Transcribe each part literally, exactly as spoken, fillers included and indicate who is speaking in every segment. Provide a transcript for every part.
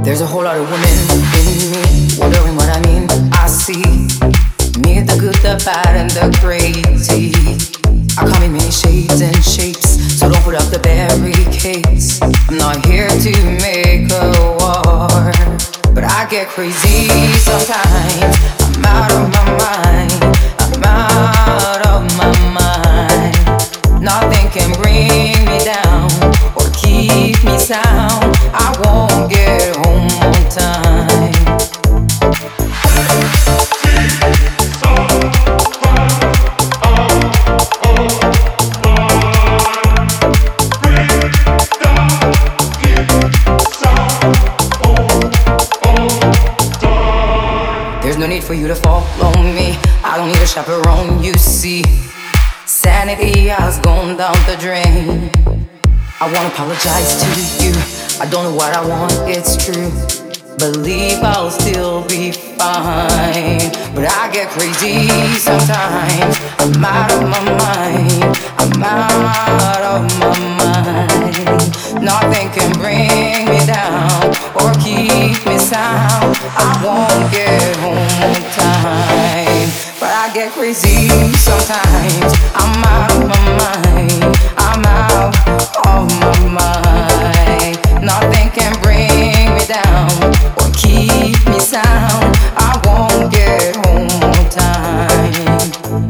Speaker 1: There's a whole lot of women in me, wondering what I mean. I see me, the good, the bad, and the crazy. I come in many shades and shapes, so don't put up the barricades. I'm not here to make a war, but I get crazy sometimes. I'm out of my mind, I'm out of my mind. Nothing can bring me down or keep me sound. I won't get home on time. There's no need for you to follow me. I don't need a chaperone, you see. Sanity has gone down the drain. I wanna apologize to you. I don't know what I want, it's true. Believe I'll still be fine, but I get crazy sometimes. I'm out of my mind, I'm out of my mind. Nothing can bring me down or keep me sound. I won't get home on time, but I get crazy sometimes. I'm out of my mind, I'm out of my mind. Nothing can bring me down or keep me sound. I won't get home on time.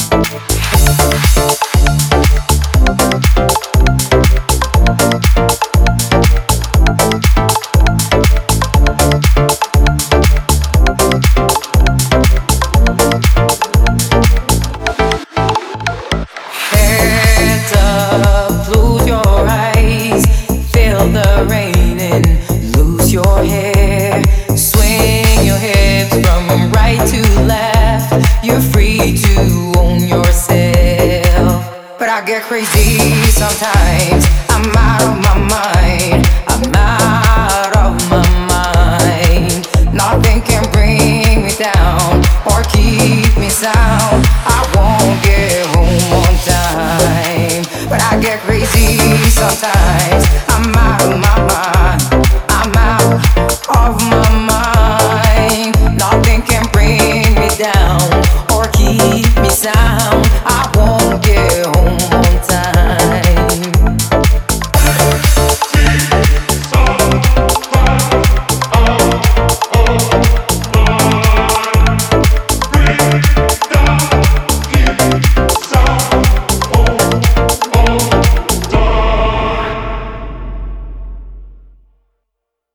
Speaker 1: Hands up, close your eyes, feel the rain and lose your hair. Swing your hips from right to left. You're free to own yourself, but I get crazy sometimes.